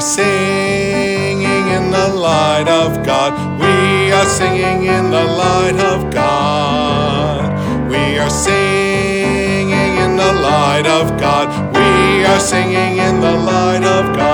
singing in the light of God. We are singing in the light of God. We are singing in the light of God. We are singing in the light of God.